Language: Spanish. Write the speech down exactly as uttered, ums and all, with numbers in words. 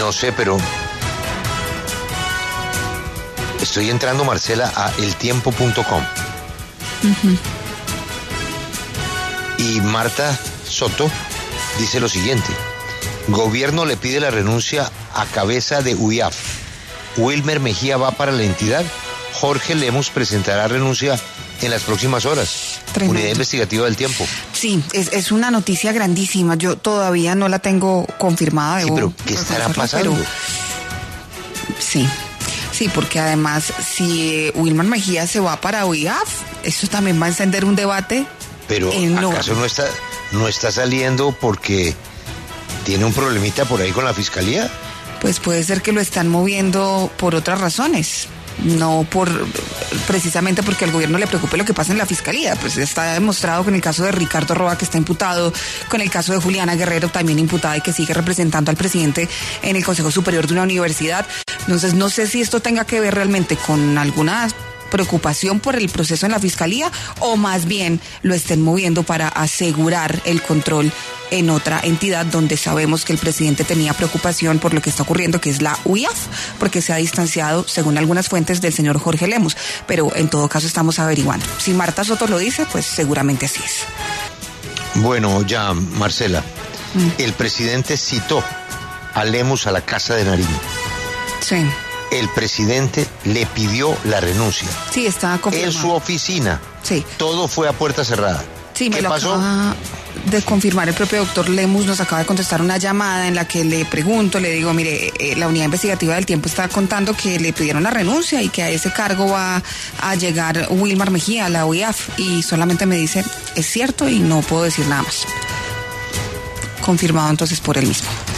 No sé, pero estoy entrando, Marcela, a el tiempo punto com. Uh-huh. Y Marta Soto dice lo siguiente: gobierno le pide la renuncia a cabeza de U I A F. Wilmer Mejía va para la entidad. Jorge Lemus presentará renuncia en las próximas horas. Tremendo. Unidad investigativa del Tiempo. Sí, es, es una noticia grandísima. Yo todavía no la tengo confirmada. Sí, pero ¿qué estará pasando? Pero, sí, sí, porque además si Wilmer Mejía se va para U I A F, eso también va a encender un debate. Pero enorme. ¿Acaso no está, no está saliendo porque tiene un problemita por ahí con la fiscalía? Pues puede ser que lo están moviendo por otras razones. No por precisamente porque al gobierno le preocupe lo que pasa en la fiscalía, pues está demostrado con el caso de Ricardo Roa, que está imputado, con el caso de Juliana Guerrero, también imputada y que sigue representando al presidente en el Consejo Superior de una universidad. Entonces no sé si esto tenga que ver realmente con alguna preocupación por el proceso en la fiscalía o más bien lo estén moviendo para asegurar el control en otra entidad donde sabemos que el presidente tenía preocupación por lo que está ocurriendo, que es la U I A F, porque se ha distanciado, según algunas fuentes, del señor Jorge Lemus. Pero en todo caso estamos averiguando. Si Marta Soto lo dice, pues seguramente así es. Bueno, ya, Marcela, mm. el presidente citó a Lemus a la Casa de Nariño. Sí. El presidente le pidió la renuncia. Sí, está confirmado. En su oficina. Sí. Todo fue a puerta cerrada. Sí, me ¿Qué lo pasó? Acaba de confirmar el propio doctor Lemus. Nos acaba de contestar una llamada en la que le pregunto, le digo, mire, eh, la unidad investigativa del Tiempo está contando que le pidieron la renuncia y que a ese cargo va a llegar Wilmer Mejía, la U I A F, y solamente me dice, es cierto y no puedo decir nada más. Confirmado entonces por él mismo.